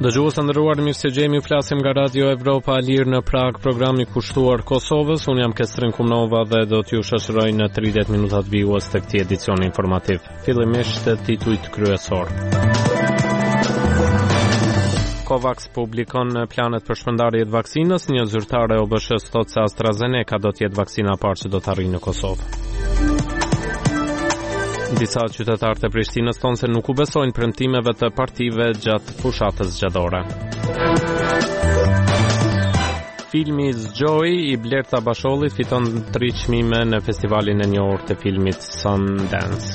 Dëgjues të nderuar, mirë se jemi, flasim nga Radio Evropa e Lirë në Prag, programi kushtuar Kosovës. Unë jam Kestrin Kumnova dhe do t'ju shoqëroj në 30 minutat vijues të këtij edicioni informativ. Fillimisht titujt kryesor. COVAX publikon planet për shpërndarje të vaksinës. Një zyrtare e OBSH-s thotë se AstraZeneca do të jetë vaksina e parë që do të arrijë në Kosovë. Disa qytetarë të Prishtinës thonë se nuk u besojnë premtimeve të partive gjatë fushatës zgjatore. Filmi Zgjoj i Blerta Bashollit fiton 3 çmime në festivalin e njohur të filmit Sundance.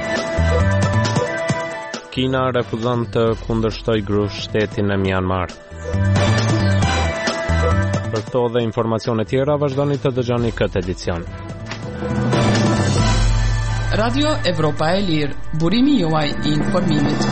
Kina refuzon të kundërshtoj shtetin e Myanmar. Për këto dhe informacione tjera vazhdoni të dëgjoni këtë edicion. Radio Evropa e Lirë, burimi juaj i informimit.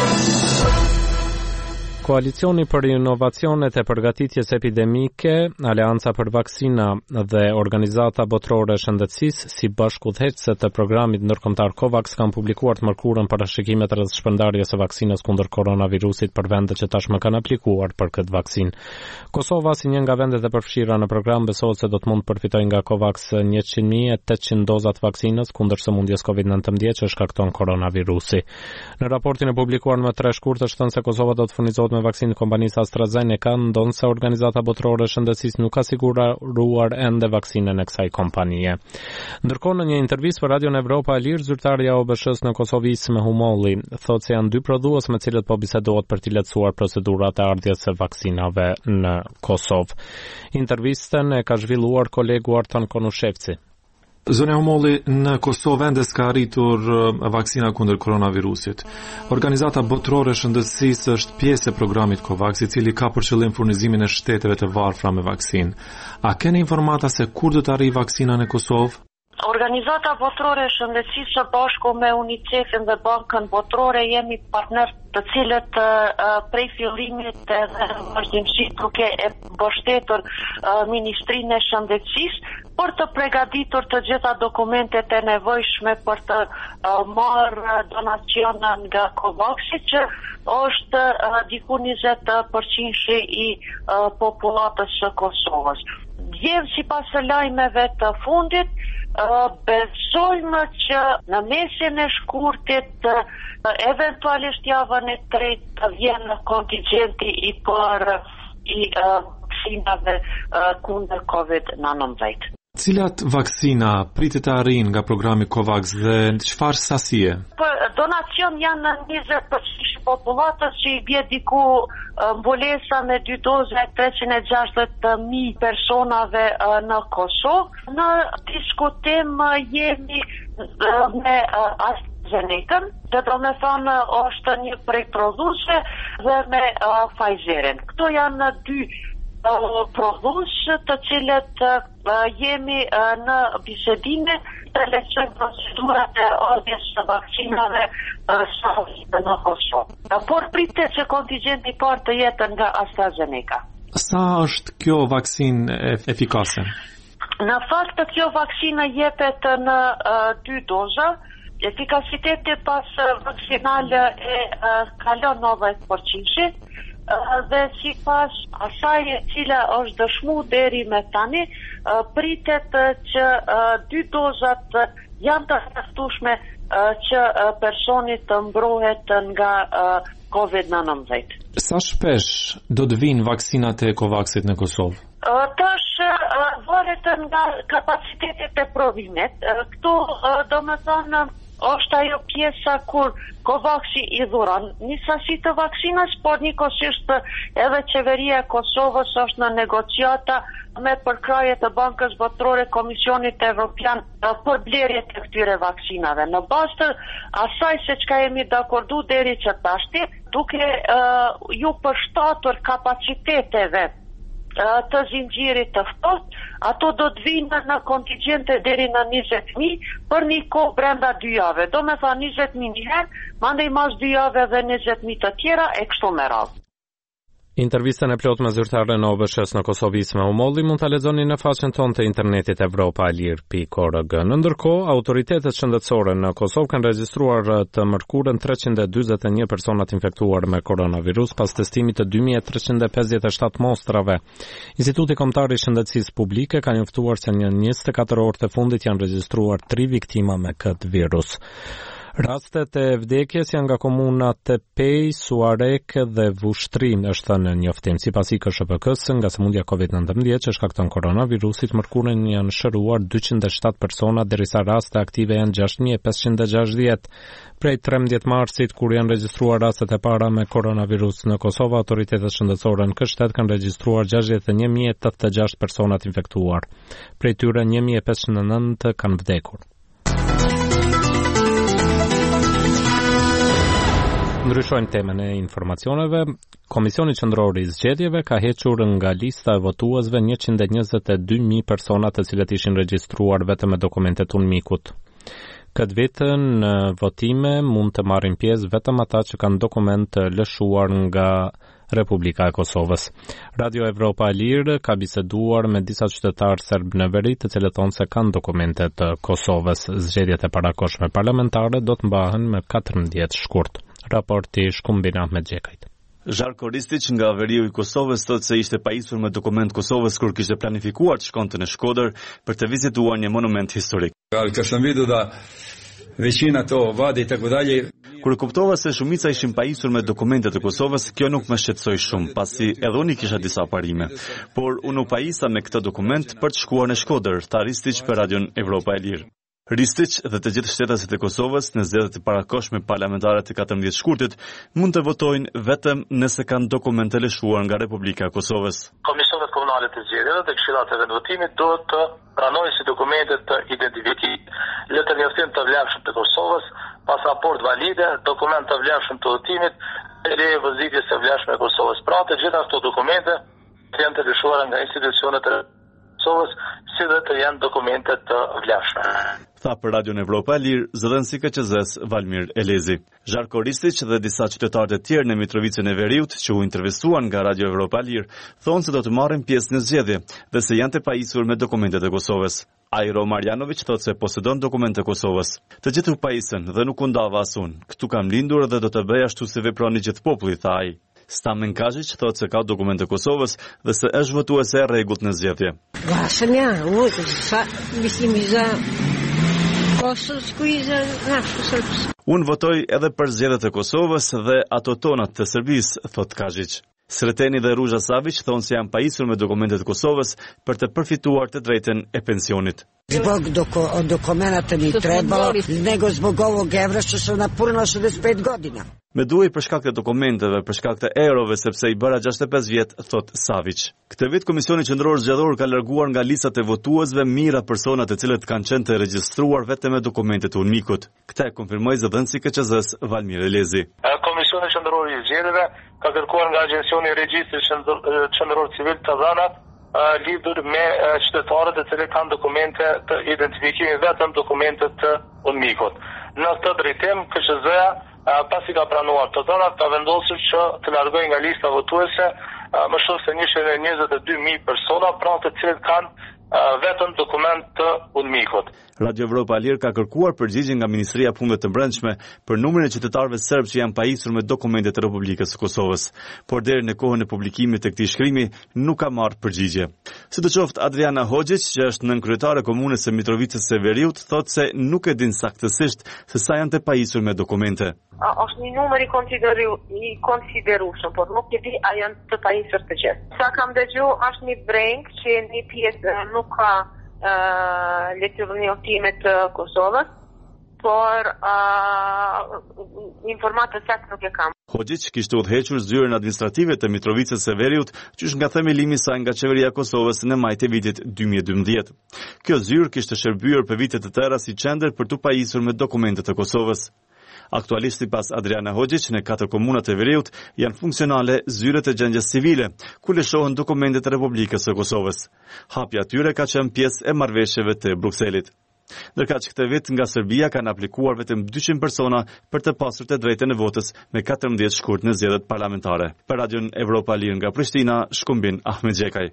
Koalicioni për inovacionet e përgatitjes epidemike, Aleanca për Vaksina dhe Organizata Botërore e Shëndetësisë, si bashkëudhëheqëse të programit ndërkombëtar COVAX, kanë publikuar të mërkurën parashikimet rreth shpërndarjes së vaksinës kundër koronavirusit për vendet që tashmë kanë aplikuar për këtë vaksinë. Kosova, si një nga vendet e përfshira në program, besohet se do të mund të përfitojë nga COVAX 100.800 doza të vaksinës kundër sëmundjes COVID-19 që shkakton koronavirusi. Në raportin e publikuar më 3 shkurt është thënë se Kosova do të furnizohet me vaksinë kompanisë AstraZeneca, ndonse Organizata Botërore e Shëndetësisë nuk ka siguruar ende vaksinën e kësaj kompanie. Ndërkohë, në një intervistë për Radio Evropa e Lirë, zyrtarja e OBSH-s në Kosovë Isme Humolli thotë se janë 2 prodhues me cilët po bisedohet për të lehtësuar procedurat e ardhjes së vaksinave në Kosovë. Intervistën e ka zhvilluar kolegu Artan Konushevci. Zonja Humolli, në Kosovë ende s'ka arritur vaksina kundër koronavirusit. Organizata Botërore e Shëndetësisë është pjesë e programit COVAX, i cili ka për qëllim furnizimin e shteteve të varfra me vaksinë. A keni informata se kur do të arrijë vaksina në Kosovë? Organizata Botërore e Shëndetësisë së bashku me UNICEF-in dhe Bankën Botërore jemi partner të cilët prej fillimit edhe vazhdimësisht duke e mbështetur Ministrinë e Shëndetësisë për të përgatitur të gjitha dokumentet e nevojshme për të marrë donacionin nga COVAX-i, që është diku 20% i popullatës së Kosovës. Djem sipas lajmeve të fundit, besojmë që në mesin e shkurtit, eventualisht javën e tretë, të vjen kontingjenti i parë i vaksinave kundër COVID-19. Cilat vaksina pritet të arrijnë nga programi COVAX dhe çfarë sasie? Donacion janë 20% popullatës, që i bie diku mbulesa me 2 doza 360.000 personave në Kosovë. Në diskutim jemi me AstraZeneca, dhe do me thonë është një prej prodhuesve, dhe me Pfizerin. Këto janë 2 prodhues të cilët jemi në bisedime të lehtësojmë procedurat e ardhjes së vaksinave në Kosovë. Por pritet që kontingjenti i parë të jetë nga AstraZeneca. Sa është kjo vaksinë efikase? Në fakt kjo vaksinë jepet në 2 doza. Efikasiteti pas vaksinale kalon 90%. Dhe sipas asaj e cila është dëshmuar deri me tani, pritet që 2 dozat janë të mjaftueshme që personi të mbrohet nga COVID-19. Sa shpesh do të vinë vaksinat e COVAX-it në Kosovë? Tash varet nga kapacitetet e provimit. Këtu do me thonë është ajo pjesa kur COVAX-i i dhuron një sasi të vaksinës, por njëkohësisht edhe qeveria e Kosovës është në negociata me përkraje të Bankës Botërore, Komisionit Evropian për blerje të këtyre vaksinave. Në bazë të asaj se çka jemi dakordu deri që tashti, duke ju përshtatur kapaciteteve të zinxhirit të ftohtë, ato do të vinë në kontingjente deri në 20.000 për një kohë brenda 2 javë. Do me thonë 20.000 një herë, mandej mas 2 javë dhe 20.000 të tjera e kështu me radhë. Intervistën e plot me zyrtarën e OBSH-s në Kosovë Isme Umolli mund ta lexoni në faqen tonë të internetit evropalir.org. Ndërkohë, autoritetet shëndetësore në Kosovë kanë regjistruar të mërkurën 341 persona të infektuar me koronavirus pas testimit të 2357 mostrave. Instituti Kombëtar i Shëndetësisë Publike ka njoftuar se në 24 orë të fundit janë regjistruar 3 viktima me këtë virus. Rastet e vdekjes janë nga komunat e Pej, Suarek dhe Vushtri, është në njoftim. Sipas IKSHPK-s, nga sëmundja COVID-19 që shkakton koronavirusit, mërkurën janë shëruar 207 persona, derisa raste aktive janë 6560. Prej 13 marsit, kur janë regjistruar rastet e para me koronavirus në Kosovë, autoritetet shëndetësore në këtë shtet kanë regjistruar 61.086 persona të infektuar. Prej tyre 1509 kanë vdekur. Ndryshojmë temën e informacioneve. Komisioni Qendror i Zgjedhjeve ka hequr nga lista e votuesve 122.000 persona të cilët ishin regjistruar vetëm me dokumentet UNMIK-ut. Këtë vit në votime mund të marrin pjesë vetëm ata që kanë dokument të lëshuar nga Republika e Kosovës. Radio Evropa e Lirë ka biseduar me disa qytetarë serb në veri të cilët thonë se kanë dokumente të Kosovës. Zgjedhjet e parakohshme parlamentare do të mbahen me 14 shkurt. Raporti Shkumbin Ahmet Gjekajt. Žarko Ristić nga veriu i Kosovës thotë se ishte pajisur me dokument Kosovës kur kishte planifikuar të shkonte në Shkodër për të vizituar një monument historik. Kur kuptova se shumica ishin pajisur me dokumentet e Kosovës, kjo nuk më shqetësoi shumë, pasi edhe unë kisha disa parime. Por unë u pajisa me këtë dokument për të shkuar në Shkodër, tha Ristić për Radion Evropa e Lirë. Ristić dhe të gjithë shtetasit e Kosovës në zgjedhjet e parakohshme parlamentare të 14 shkurtit mund të votojnë vetëm nëse kanë dokumente lëshuar nga Republika e Kosovës. Komisionet komunale të zgjedhjeve dhe këshillat e vendvotimit duhet të pranojnë si dokumente të identifikimit, letër njoftim të vlefshëm të Kosovës, pasaport valide, dokument të vlefshëm të votimit, e leje vëzitjes së vlefshme e Kosovës. Pra të gjitha këto dokumente të janë të lëshuara nga institucionet e Kosovës, si dhe të janë dokumente të vlefshme. Tha për Radion Evropa e Lirë, zëdhënësi KQZ-s Valmir Elezi. Žarko Ristić dhe disa qytetarë të tjerë në Mitrovicën e Veriut, që u intervistuan nga Radio Evropa e Lirë, thonë se do të marrin pjesë në zgjedhje dhe se janë të pajisur me dokumentet e Kosovës. Ajro Marjanović thotë se posedon dokumente e Kosovës. Të gjithë u pajisën dhe nuk u ndava as unë. Këtu kam lindur dhe do të bëj ashtu si veproni gjithë populli, tha ai. Stamen Kazić thotë se ka dokumente Kosovës dhe se është votuese e rregullt në zgjedhje. Unë votoj edhe për zgjedhjet e Kosovës dhe ato tonat të Serbisë, thotë Kazić. Sreteni dhe Ruža Savić thonë se janë pajisur me dokumentet e Kosovës për të përfituar të drejtën e pensionit. Zbog dokumenata ni trebalo, nego zbog ovog evra što sam napunila 65 godina. Me duaj për shkak të dokumenteve, për shkak të eurove, sepse i bëra 65 vjet, thot Savić. Këtë vit Komisioni Qendror Zgjedhor ka larguar nga listat e votuesve mijëra persona të cilët kanë qenë të regjistruar vetëm me dokumentet e UNMIK-ut. Këtë e konfirmoi zëdhënësi KQZ-s Valmir Elezi. Komisioni Qendror i Zgjedhjeve ka kërkuar nga Agjencioni i Regjistrit Qendror Civil të dhënat lidhur me qytetarët e cilët kanë dokumente të identifikimit, vetëm dokumentet të UNMIK-ut. Në këtë drejtim, KQZ-ja pasi ka pranuar të dhënat, ka vendosur që të largojë nga lista votuese më shumë se 122.000 persona, pra të cilët kanë vetëm dokument të UNMIK-ut. Radio Evropa e Lirë ka kërkuar përgjigje nga Ministria e Punëve të Brendshme për numrin e qytetarëve serb që janë pajisur me dokumentet e Republikës së Kosovës, por deri në kohën e publikimit të këtij shkrimi nuk ka marrë përgjigje. Sidoqoftë, Adriana Hoxhić, që është nënkryetare e komunës së Mitrovicës së Veriut, thotë se nuk e din saktësisht se sa janë të pajisur me dokumente. Është një numër i konsiderueshëm, por nuk e di a janë të pajisur të gjithë. Sa kam dëgjuar, është një breng që një pjesë nuk ka letër njoftimet të Kosovës, por informatë saktë nuk e kam. Hoxhić kishte udhëhequr zyrën administrative të Mitrovicës së Veriut, qysh nga themelimi i saj nga qeveria e Kosovës në maj të vitit 2012. Kjo zyrë kishte shërbyer për vite të tëra si qendër për të pajisur me dokumentet e Kosovës. Aktualisht sipas Adriana Hoxhić, në 4 komunat e Veriut janë funksionale zyret e gjendjes civile, ku lëshohen dokumentet e Republikës së Kosovës. Hapja atyre ka qenë pjesë e marrëveshjeve të Brukselit. Ndërkaq këtë vit nga Serbia kanë aplikuar vetëm 200 persona për të pasur të drejtën e votës me 14 shkurt në zgjedhjet parlamentare. Për Radion Evropa Lirë nga Prishtina, Shkumbin Ahmet Gjekaj.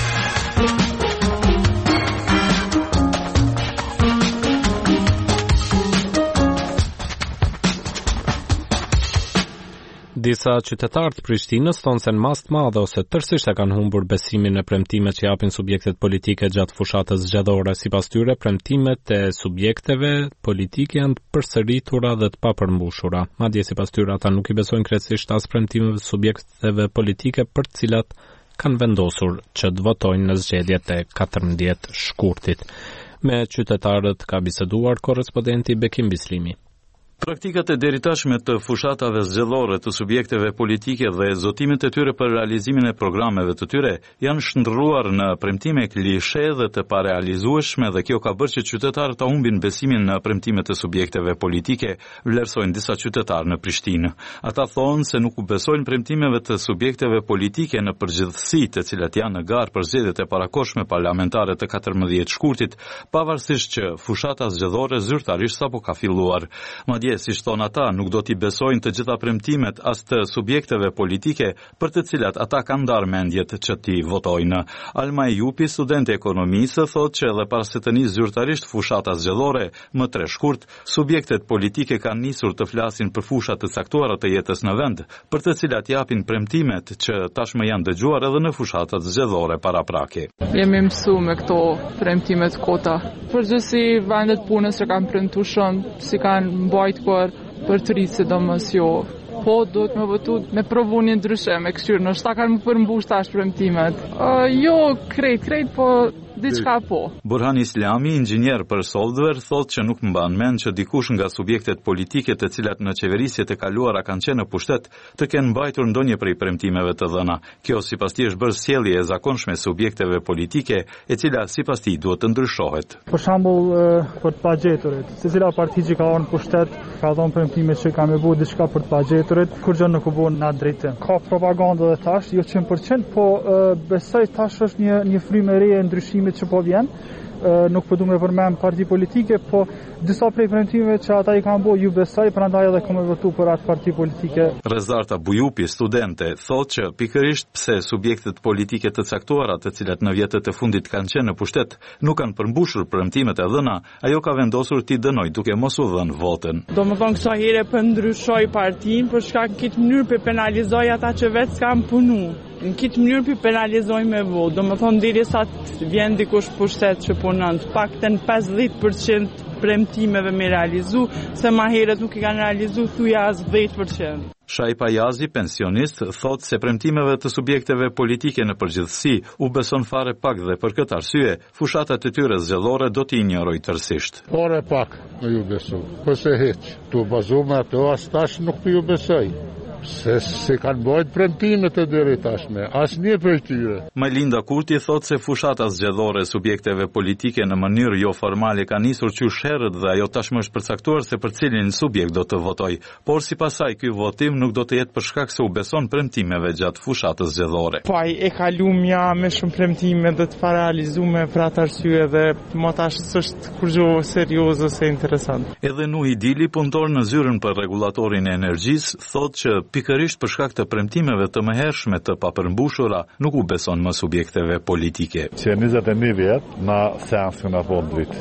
Disa qytetarë të Prishtinës thonë se në mas të madhe ose tërësisht e kanë humbur besimin në premtimet që japin subjektet politike gjatë fushatës zgjedhore. Sipas tyre, premtimet e subjekteve politike janë të përsëritura dhe të papërmbushura. Madje sipas tyre ata nuk i besojnë krejtësisht as premtimeve të subjekteve politike për të cilat kanë vendosur që të votojnë në zgjedhjet e 14 shkurtit. Me qytetarët ka biseduar korrespondenti Bekim Bislimi. Praktikat e deritashme të fushatave zgjedhore të subjekteve politike dhe zotimet e tyre për realizimin e programeve të tyre janë shndërruar në premtime klishe dhe të parealizueshme dhe kjo ka bërë që qytetarët ta humbin besimin në premtimet e subjekteve politike, vlerësojnë disa qytetarë në Prishtinë. Ata thonë se nuk u besojnë premtimeve të subjekteve politike në përgjithësi, të cilat janë në garë për zgjedhjet e parakohshme parlamentare të 14 shkurtit, pavarësisht që fushata zgjedhore zyrtarisht sapo ka filluar. Si thonë ata, nuk do t'i besojnë të gjitha premtimet as të subjekteve politike për të cilat ata kanë ndarë mendjet që t'i votojnë. Alma Jupi, student e ekonomisë, thotë që edhe pas se të nisë zyrtarisht fushata zgjedhore më 3 shkurt, subjektet politike kanë nisur të flasin për fushat të caktuara të jetës në vend, për të cilat japin premtimet që tashmë janë dëgjuar edhe në fushatat zgjedhore paraprake. Jemi mësuar me këto premtimet kota. Përgjithësi vendet punës që kanë premtuar shumë, si kanë mbajtur për të rritë sidomos jo. Po, do të më votu me provu një ndryshe, me këshyrë, në shta kanë më përmbush tash premtimet. Jo, krejt, po diçka po. Burhan Islami, inxhinier për software, thotë që nuk mban mend që dikush nga subjektet politike të cilat në qeverisjet e kaluara kanë qenë në pushtet të kenë mbajtur ndonjë prej premtimeve të dhëna. Kjo sipas tij është bërë sjellje e zakonshme subjekteve politike, e cila sipas tij duhet të ndryshohet. Për shembull, për të pagjeturit, secila parti që ka ardhur në pushtet ka dhënë premtime që ka më bëu diçka për të pagjeturit, kur gjë nuk u bën në drejtim. Ka propagandë edhe tash, jo 100%, po besoj tash është një frymë e re e ndryshimit që po vjen. Nuk po du me përmend parti politike, po disa prej premtimeve që ata i kanë bërë ju besoj, prandaj edhe kam votu për atë parti politike. Rezarta Bujupi, studente, thotë që pikërisht pse subjektet politike të caktuara, të cilat në vjetët e fundit kanë qenë në pushtet, nuk kanë përmbushur premtimet e dhëna, ajo ka vendosur t'i dënoj duke mos u dhënë votën. Domethënë kësaj here po ndryshoj partinë për shkak këtë mënyrë për penalizoj ata që vetë s'kan punu. Në këtë mënyrë për penalizoj me votë, domethënë derisa të vjen dikush pushtet që punon, paktën 50% premtimeve me realizu, se ma herët nuk i kanë realizu thuja as 10%. Shaj Pajazi, pensionist, thotë se premtimeve të subjekteve politike në përgjithësi u beson fare pak dhe për këtë arsye, fushatat e tyre zgjedhore do t'i injoroj tërësisht. Fare pak në ju besoj, përse heq, tu bazume ato as tash nuk për ju besoj. Se kanë bojt premtimet e deri tashme, asnjë prej tyre. Majlinda Kurti thotë se fushata zgjedhore subjekteve politike në mënyrë jo formale ka nisur qysh herët dhe ajo tashmë është përcaktuar se për cilin subjekt do të votoj, por sipas saj ky votim nuk do të jetë për shkak se u beson premtimeve gjatë fushatës zgjedhore. Po ai e kalumja me shumë premtime dhe të parealizuar për atë arsye dhe më tash është kurrë serioze se interesant. Edhe Nuhi Dili, punëtor në zyrën për rregullatorin e energjisë, thotë që pikërisht për shkak të premtimeve të mëhershme të papërmbushura, nuk u beson më subjekteve politike. Që 21 vjet na seansën na fondit.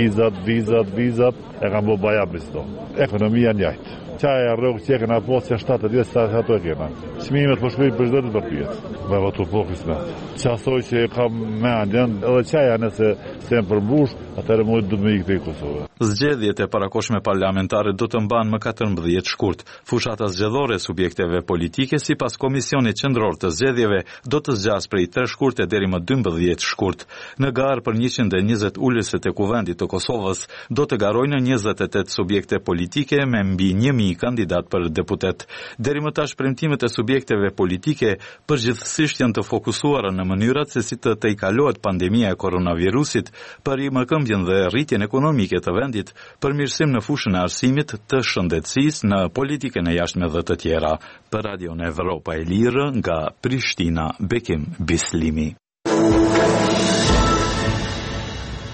Vizat e kanë bërë baja bisto. Ekonomia njëjtë. Qaja rrugë që e këna posë që 70 sa ato e kena. Çmimet po shkojnë për çdo të përpjet. Me votu po kismet. Çasoj që kam mendjen, edhe qaja nëse se përmbush, atëherë mund të më ikë te Kosova. Zgjedhjet e parakohshme parlamentare do të mbahen më 14 shkurt. Fushata zgjedhore subjekteve politike sipas Komisionit Qendror të Zgjedhjeve do të zgjas prej 3 shkurte deri më 12 shkurt. Në garë për 120 ulëse të Kuvendit të Kosovës do të garojnë 28 subjekte politike me mbi 1000 kandidat për deputet. Deri më tash premtimet e subjekteve politike përgjithsisht janë të fokusuara në mënyrat se si të tejkalohet pandemia e koronavirusit, për rikëmbjen dhe rritjen ekonomike të vendit, përmirësim në fushën e arsimit, të shëndetësisë, në politikën e jashtme dhe të tjera. Për Radion Evropa e Lirë, nga Prishtina, Bekim Bislimi.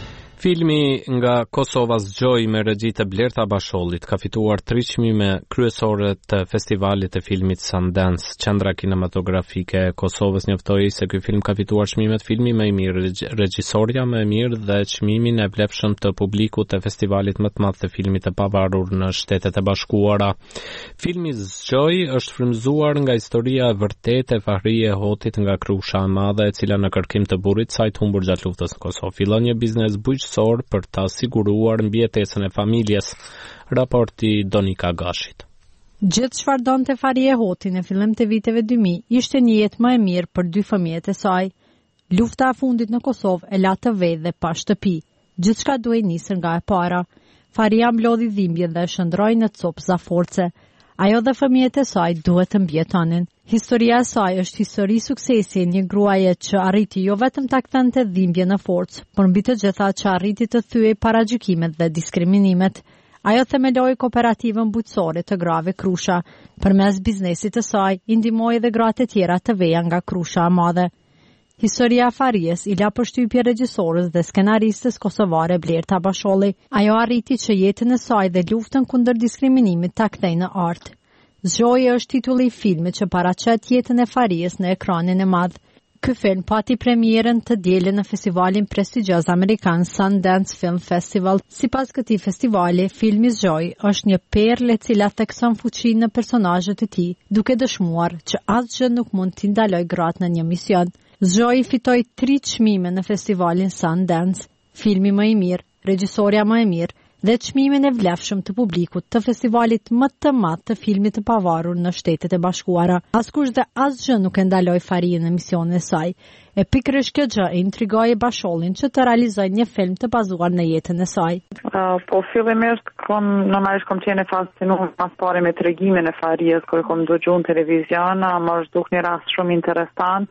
Filmi nga Kosova Zgjoj me regji të Blerta Bashollit ka fituar 3 çmime kryesore të festivalit të filmit Sundance. Qendra kinematografike e Kosovës njoftoi se ky film ka fituar çmimet filmi më i mirë, regjisoria më e mirë dhe çmimin e vlefshëm të publikut të festivalit më të madh të filmit të pavarur në Shtetet e Bashkuara. Filmi Zgjoj është frymëzuar nga historia e vërtetë e Fahrie Hotit nga Krusha e Madhe, e cila në kërkim të burrit saj të humbur gjatë luftës në Kosovë fillon një biznes për ta siguruar mbijetesën e familjes, raporti Donika Gashit. Gjithë çfarë donte Fahrie Hoti në fillim të viteve 2000 ishte një jetë më e mirë për 2 fëmijët e saj. Lufta e fundit në Kosovë e la të vedhë dhe pa shtëpi. Gjithçka duhej nisër nga e para. Fahria mblodhi dhimbje dhe shndroi në copë zaforce. Ajo dhe fëmijët e saj duhet të mbjetonin. Historia e saj është histori suksesi, një gruaje që arriti jo vetëm ta kthente dhimbje në forcë, por mbi të gjitha që arriti të thyej paragjykimet dhe diskriminimet. Ajo themeloi kooperativën bujqësore të grave Krusha. Përmes biznesit të saj, i ndihmoi edhe gratë e tjera të veja nga Krusha e Madhe. Historia e Fahries i la përshtypje regjisorës dhe skenaristës kosovare Blerta Basholli. Ajo arriti që jetën e saj dhe luftën kundër diskriminimit ta kthejë në art. Zgjoj është titulli i filmit që paraqet jetën e Fahries në ekranin e madh. Ky film pati premierën të dielën në festivalin prestigjioz amerikan Sundance Film Festival. Sipas këtij festivali, filmi Zgjoj është një perlë e cila thekson fuqinë në personazhet e tij, duke dëshmuar që asgjë nuk mund t'i ndalojë gratë në një mision. Zgjoj fitoi 3 çmime në festivalin Sundance, filmi më i mirë, regjisoria më e mirë dhe çmimin e vlefshëm të publikut të festivalit më të madh të filmit të pavarur në Shtetet e Bashkuara. Askush dhe asgjë nuk e ndaloi Fahrien në misionin e saj. E pikërisht kjo gjë e intrigoi Bashollin që të realizojë një film të bazuar në jetën e saj. Po fillimisht normalisht kom qenë fascinuar pas pare me tregimin e Fahries kur kom dëgjuar në televizion, më është duk një rast shumë interesant.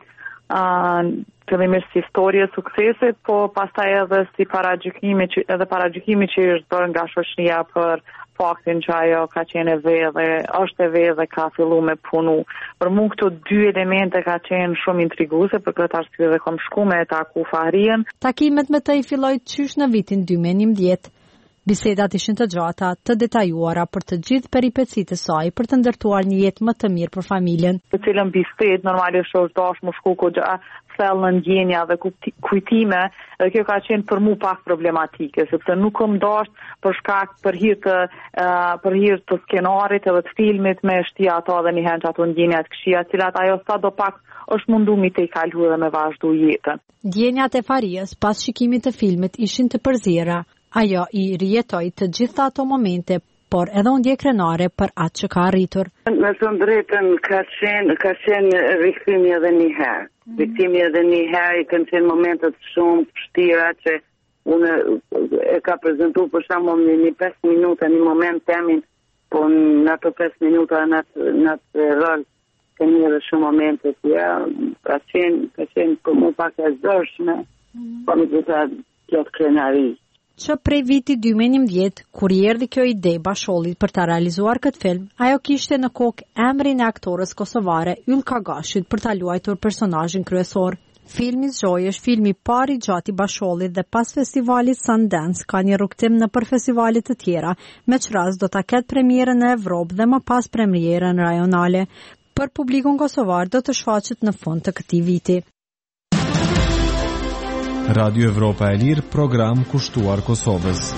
Fillimisht si historie e suksesit, po pastaj edhe si paragjykimi që është bërë nga shoqëria për faktin që ajo ka qenë e vedhë, është e vedhë dhe ka filluar me punu. Për mua këto 2 elemente ka qenë shumë intriguese, për këtë arsye dhe kam shkuar me taku Fahrien. Takimet me të i filloi qysh në vitin 2011. Bisedat ishin të gjata, të detajuara për të gjithë peripecitë e saj për të ndërtuar një jetë më të mirë për familjen. Të cilën bisedë normalisht është dashur më shku këtë thellë në ndjenja dhe kujtime, dhe kjo ka qenë për mua pak problematike, sepse nuk kam dashur për shkak për hir të skenarit edhe të filmit me shtia ato dhe një herë ato ndjenja të këqija, të cilat ajo sadopak është mundu mi të i kalu dhe me vazhdu jetën. Ndjenjat e Fahries pas shikimit të filmit ishin të përzira. Ajo i rijetoi të gjitha ato momente, por edhe ndje krenare për atë që ka arritur. Me të drejtën ka qenë viktimi edhe një herë. Viktimi edhe një herë, i kanë qenë momentet shumë vështira që unë e ka prezentuar për shembull në 5 minuta një moment temin, po në ato 5 minuta në atë rol kanë edhe shumë momente që ka qenë për mua pak e zërshme, po më duhet kjo krenari. Që prej viti 2011, kur i erdhi kjo ide Bashollit për ta realizuar këtë film, ajo kishte në kokë emrin e aktorës kosovare Ylka Gashit për ta luajtur personazhin kryesor. Filmi Zgjoj është filmi i parë i gjatë i Bashollit dhe pas festivalit Sundance ka një rrugtim në për festivale të tjera, me çrast do ta ketë premierën në Evropë dhe më pas premierën rajonale. Për publikun kosovar do të shfaqet në fund të këtij viti. Radio Evropa e Lirë, program kushtuar Kosovës.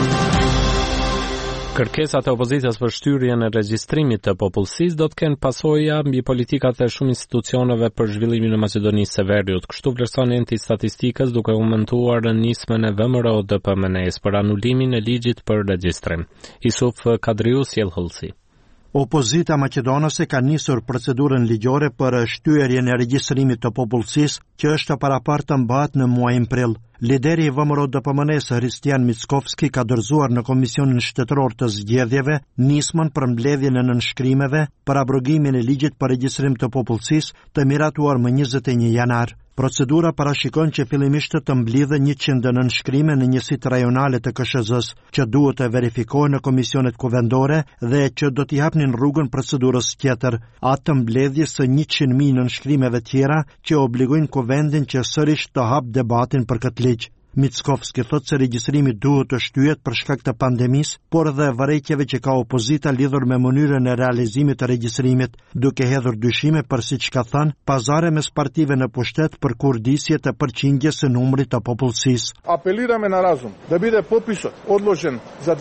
Kërkesat e opozitës për shtyrjen e regjistrimit të popullsisë do të kenë pasoja mbi politikat e shumë institucioneve për zhvillimin e Maqedonisë së Veriut. Kështu vlerëson enti i statistikës duke komentuar nismën e VMRO-DPMNE-s për anulimin e ligjit për regjistrim. Isuf Kadriu sjell hollësi. Opozita maqedonase ka nisur procedurën ligjore për shtyerjen e regjistrimit të popullsisë që është parapartë të mbahet në muajin prill. Lideri i VMRO-DPMNE-s Hristian Mickovski ka dorëzuar në Komisionin Shtetëror të Zgjedhjeve nismën për mbledhjen e nënshkrimeve për abrogimin e ligjit për regjistrim të popullsisë të miratuar më 21 janar. Procedura parashikon që fillimisht të mblidhen 100 nënshkrime në njësitë rajonale të KSZ-s, që duhet të verifikohen në komisionet kuvendore dhe që do t'i hapnin rrugën procedurës tjetër, atë mbledhjes së 100.000 nënshkrimeve tjera që obligojnë kuvendin që sërish të hap debatin për këtë ligj. Mickovski thot se regjistrimi duhet të shtyhet për shkak të pandemisë, por edhe vërejtjeve që ka opozita lidhur me mënyrën e realizimit të regjistrimit, duke hedhur dyshime për siç ka thënë, pazare mes partive në pushtet për kurdisje të përqindjes së numrit të popullsisë. Apelirаме на разум да биде пописот одложен за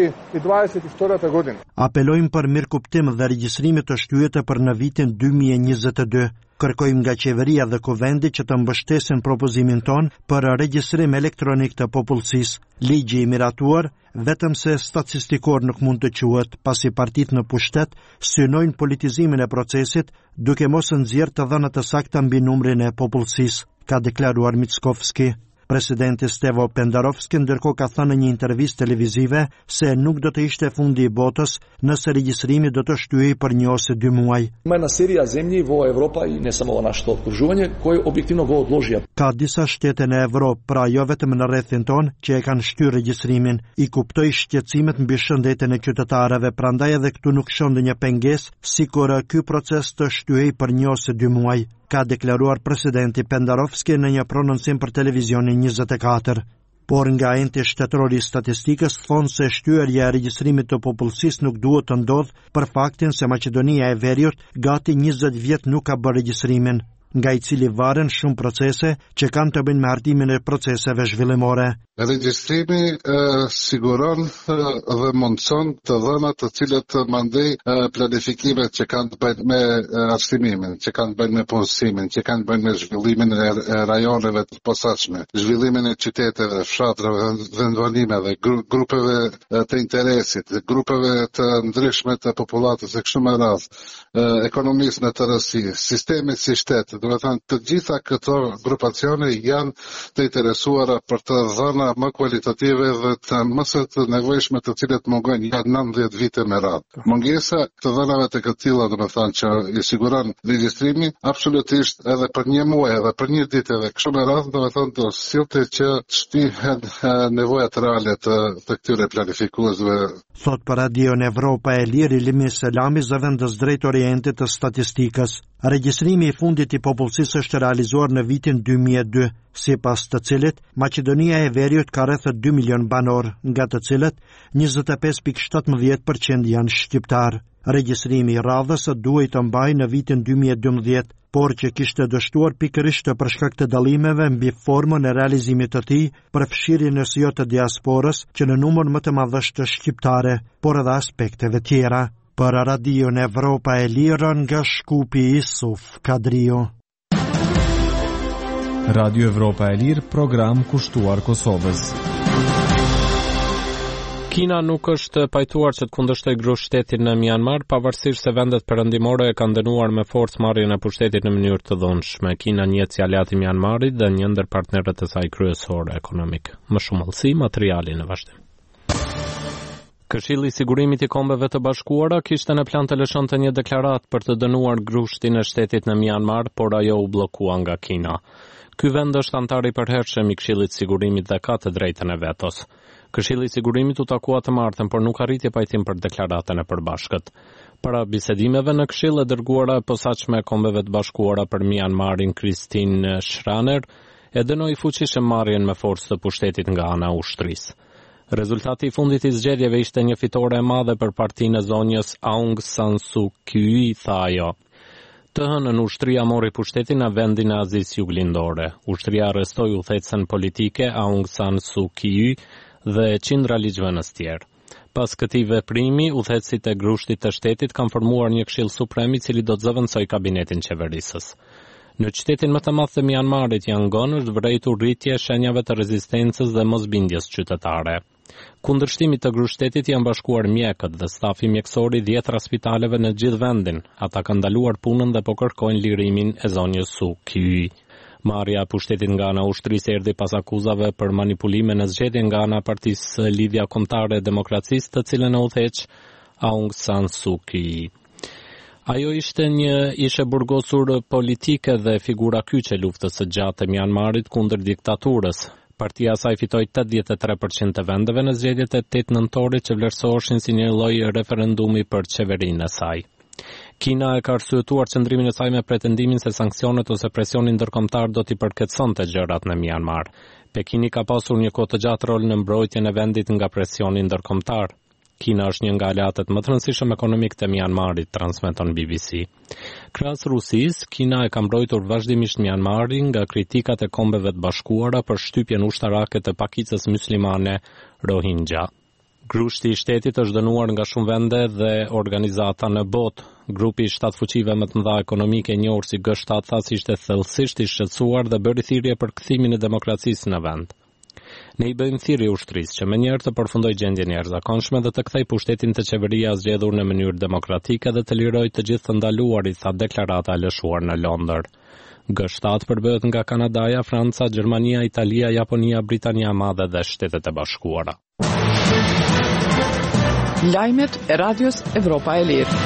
2022 година. Apelojmë për mirëkuptim dhe regjistrimi të shtyhet për në vitin 2022. Kërkojmë nga qeveria dhe kuvendi që të mbështesin propozimin ton për regjistrim elektronik të popullsisë. Ligji i miratuar vetëm se statistikor nuk mund të quhet, pasi partitë në pushtet synojnë politizimin e procesit duke mos nxjerrë të dhëna të sakta mbi numrin e popullsisë, ka deklaruar Mickovski. Presidenti Stevo Pendarovski ndërkohë ka thënë në një intervistë televizive se nuk do të ishte fundi i botës nëse regjistrimi do të shtyhej për 1 ose 2 muaj. Ima jedna serija zemlji vo Evropa i ne samo našето okruživanje koje objektivno go odložija. Ka disa shtete në Evropë, pra jo vetëm në rrethin ton, që e kanë shtyr regjistrimin. I kuptoj shqetësimet mbi shëndetin e qytetarëve, prandaj edhe këtu nuk shoh ndonjë pengesë, sikur ky proces të shtyhej për 1 ose 2 muaj, ka deklaruar presidenti Pendarovski në një prononcim për televizionin 24. Por nga enti shtetëror i statistikës thonë se shtyerja e regjistrimit të popullsisë nuk duhet të ndodhë për faktin se Maqedonia e Veriut gati 20 vjet nuk ka bërë regjistrimin, nga i cili varen shumë procese që kanë të bëjnë me hartimin e proceseve zhvillimore. Regjistrimi siguron dhe mundson të dhënat të cilët mandej planifikimet që kanë të bëjnë me arsimin, që kanë të bëjnë me punësimin, që kanë të bëjnë me zhvillimin e rajoneve të posaçme, zhvillimin e qyteteve, fshatrave, vendbanimeve, grupeve të interesit, grupeve të ndryshme të popullatës e kështu me radhë, ekonomisë në tërësi, sistemi si shtet, do të thënë të gjitha këto grupacione janë të interesuara për të dhëna më kualitative dhe të mëse të nevojshme të cilët mungojnë janë 19 vite me radhë. Mungesa të dhënave të këtilla, do të thënë që i siguron regjistrimi, absolutisht edhe për 1 muaj edhe për 1 ditë edhe kështu me radhë, do të thënë do sillte që shtihen nevojat reale të këtyre planifikuesve. Thot për Radion Evropa e Lirë Ilimi Selami, zëvendës drejt orientit të statistikës. Regjistrimi i fundit i popullsisë është realizuar në vitin 2002, sipas të cilit Maqedonia e Veriut ka rreth 2 milion banor, nga të cilët 25.17% janë shqiptar. Regjistrimi i radhës duhej të mbajë në vitin 2012, por që kishte dështuar pikërisht për shkak të dallimeve mbi formën e realizimit të tij për fshirjen e së të diasporës që në numër më të madh është shqiptare, por edhe aspekteve tjera. Për Radion Evropa e Lirë nga Shkupi Isuf Kadrio. Radio Evropa e Lirë, program kushtuar Kosovës. Kina nuk është pajtuar që të kundërshtoj grushtetin në Myanmar, pavarësisht se vendet perëndimore e kanë dënuar me forcë marrjen e pushtetit në mënyrë të dhunshme. Kina njihet si aleat i Myanmarit dhe një ndër partnerët e saj kryesorë ekonomik. Më shumë hollësi materiali në vazhdim. Këshilli i Sigurimit i Kombeve të Bashkuara kishte në plan të lëshonte një deklaratë për të dënuar grushtin e shtetit në Myanmar, por ajo u bllokua nga Kina. Ky vend është antar i përhershëm i Këshillit të Sigurimit dhe ka të drejtën e vetos. Këshilli i Sigurimit u takua të martën, por nuk arriti pajtim për deklaratën e përbashkët. Para bisedimeve në Këshill e dërguara e posaçme e Kombeve të Bashkuara për Myanmarin, Christine Schraner, e dënoi fuqishëm marrjen me forcë të pushtetit nga ana e ushtrisë. Rezultati i fundit i zgjedhjeve ishte një fitore e madhe për partinë e zonjës Aung San Suu Kyi, tha ajo. Të hënën ushtria mori pushtetin në vendin e Azisë Juglindore. Ushtria arrestoi udhëheqësen politike Aung San Suu Kyi dhe qindra ligjvënës tjerë. Pas këtij veprimi, udhëheqësit e grushtit të shtetit kanë formuar një këshill suprem i cili do të zëvendësojë kabinetin qeverisës. Në qytetin më të madh të Myanmarit, Yangon, është vërejtur rritje shenjave të rezistencës dhe mosbindjes qytetare. Kundërshtimit të grushtetit janë bashkuar mjekët dhe stafi mjekësor i 10 spitaleve në gjithë vendin. Ata kanë ndaluar punën dhe po kërkojnë lirimin e zonjës Suu Kyi. Marrja e pushtetit nga ana ushtrisë erdhi pas akuzave për manipulime në zgjedhje nga ana partisë Lidhja Kombëtare e Demokracisë, të cilën e udhëheq Aung San Suu Kyi. Ajo ishte një ishe burgosur politike dhe figura kyçe luftës së gjatë të Myanmarit kundër diktaturës. Partia saj fitoi 83% të vendeve në zgjedhjet e 8 nëntorit që vlerësoheshin si një lloj referendumi për qeverinë e saj. Kina e ka arsyetuar qëndrimin e saj me pretendimin se sanksionet ose presioni ndërkombëtar do t'i përkeçonte gjërat në Myanmar. Pekini ka pasur një kohë të gjatë rol në mbrojtjen e vendit nga presioni ndërkombëtar. Kina është një nga aleatët më të rëndësishëm ekonomik të Myanmarit, transmeton BBC. Krahas Rusisë, Kina e ka mbrojtur vazhdimisht Myanmarin nga kritikat e Kombeve të Bashkuara për shtypjen ushtarake të pakicës muslimane Rohingya. Grushti I shtetit është dënuar nga shumë vende dhe organizata në botë. Grupi I 7 fuqive më të mëdha ekonomike e njohur si G7 tha se ishte thellësisht I shqetësuar dhe bëri thirrje për kthimin e demokracisë në vend. Ne I bëjmë thirrje ushtrisë që menjëherë të përfundojë gjendjen e jashtëzakonshme dhe të kthejë pushtetin të qeveria zgjedhur në mënyrë demokratike dhe të lirojë të gjithë të ndaluarit, tha deklarata e lëshuar në Londër. G7 përbëhet nga Kanadaja, Franca, Gjermania, Italia, Japonia, Britania e Madhe dhe Shtetet e Bashkuara. Lajmet e Radios Evropa e Lirë.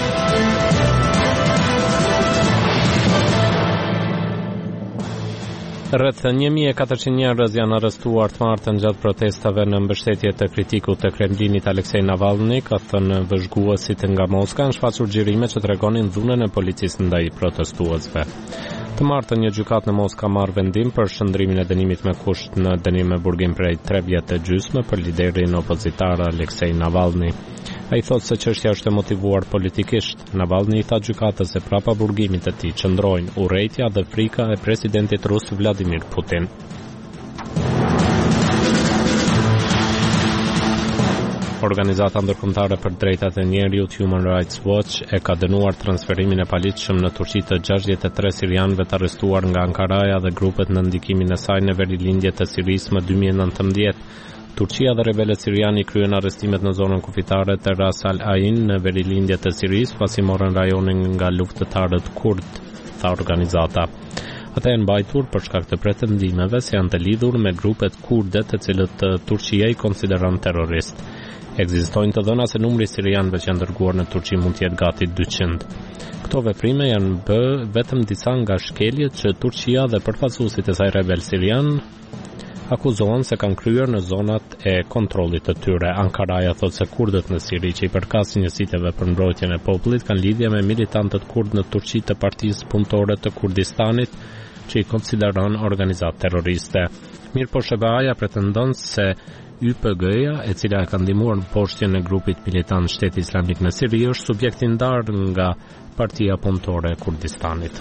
Rreth 1400 njerëz janë arrestuar të martën gjatë protestave në mbështetje të kritikut të Kremlinit Aleksej Navalny, ka thënë vëzhguesit nga Moska, në shfaqur xhirime që tregonin dhunën e policisë ndaj protestuesve. Të martën një gjykat në Moska marrë vendim për shndrimin e dënimit me kusht në dënim me burgim prej 3 vjet e gjysmë për liderin opozitar Aleksej Navalny. Ai thotë se çështja është e motivuar politikisht. Navalny I tha gjykatës se prapa burgimit të tij qëndrojnë urrejtja dhe frika e presidentit rus Vladimir Putin. Organizata ndërkombëtare për drejtat e njerëzit Human Rights Watch e ka dënuar transferimin e paligjshëm në Turqi të 63 sirianëve të arrestuar nga Ankaraja dhe grupet në ndikimin e saj në verilindjet të Sirisë më 2019. Turqia dhe rebelët siriani kryen arrestimet në zonën kufitare të Ras Al Ain në verilindjet të Sirisë pasi morën rajonin nga luftëtarët kurd, tha organizata. Ata janë mbajtur për shkak të pretendimeve se janë të lidhur me grupet kurde të cilët Turqia I konsideron terrorist. Ekzistojnë të dhëna se numri I sirianëve që janë dërguar në Turqi mund të jetë gati 200. Këto veprime janë vetëm disa nga shkeljet që Turqia dhe përfaqësuesit e saj rebel sirian akuzohen se kanë kryer në zonat e kontrollit të tyre. Ankaraja thotë se kurdët në Siri që I përkasin njësiteve për mbrojtjen e popullit kanë lidhje me militantët kurd në Turqi të Partisë Punëtore të Kurdistanit, që I konsideron organizatë terroriste. Mirpo Shebaja pretendon se YPG-ja, e cila e ka ndihmuar në poshtjen e grupit militant Shteti Islamik në Siri, është subjekt I ndarë nga Partia Punëtore e Kurdistanit.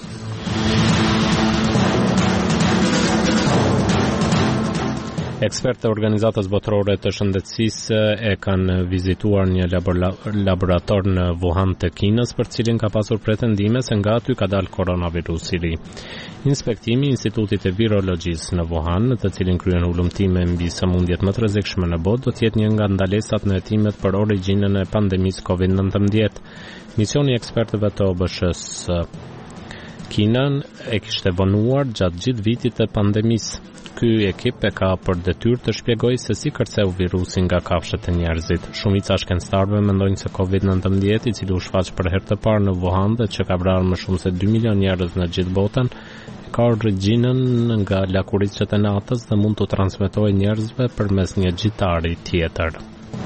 Ekspertë e organizatës botërore të shëndetësisë e kanë vizituar një laborator në Wuhan të Kinës për cilin ka pasur pretendime se nga aty ka dalë koronavirusi I ri. Inspektimi I Institutit e Virologjisë në Wuhan, të cilin kryen ulëmtime mbi sëmundjet më të rrezikshme në botë, do të jetë një nga ndalesat në hetimet për origjinën e pandemisë COVID-19. Misioni I ekspertëve të OBSH-s Kinën e kishte vonuar gjatë gjithë vitit të pandemisë. Ky ekip e ka për detyrë të shpjegojë se si kërceu virusin nga kafshët e njerëzit. Shumica shkencëtarëve mendojnë se COVID-19, I cili u shfaq për herë të parë në Wuhan dhe që ka vrarë më shumë se 2 milion njerëz në gjithë botën, ka origjinën nga lakurisçet e natës dhe mund të transmetojë njerëzve përmes një gjitari tjetër.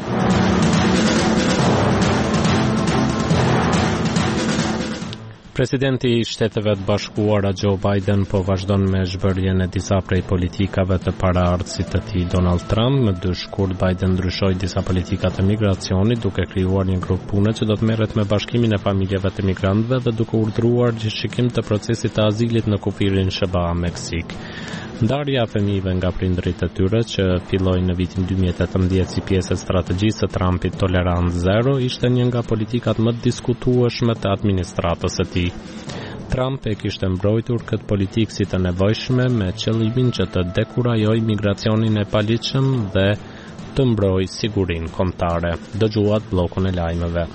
Presidenti I Shteteve të Bashkuara Joe Biden po vazhdon me zhbërjen e disa prej politikave të paraardhësit të tij Donald Trump. Më 2 shkurt Biden ndryshoi disa politika të migracionit duke krijuar një grup pune që do të merret me bashkimin e familjeve të migrantëve dhe duke urdhëruar gjithçikim të procesit të azilit në kufirin Sheba, Meksik. Ndarja e fëmijëve nga prindërit e tyre që filloi në vitin 2018 si pjesë e strategjisë së Trumpit Tolerancë Zero ishte një nga politikat më të diskutueshme të administratës së tij. Trump e kishte mbrojtur këtë politikë si të nevojshme me qëllimin që të dekurajojë migracionin e paligjshëm dhe të mbrojë sigurinë kombëtare. Dëgjuat bllokun e lajmeve.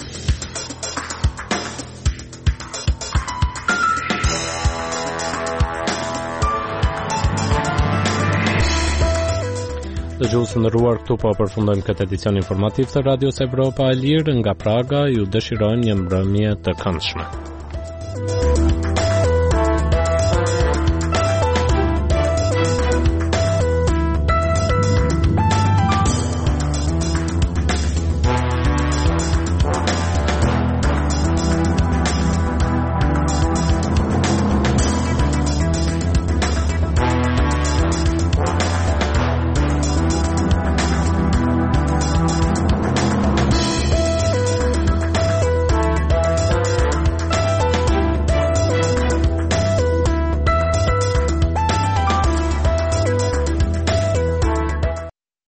Dëgjues të nderuar, këtu po përfundojmë këtë edicion informativ të Radios Evropa e Lirë nga Praga. Ju dëshirojmë një mbrëmje të këndshme.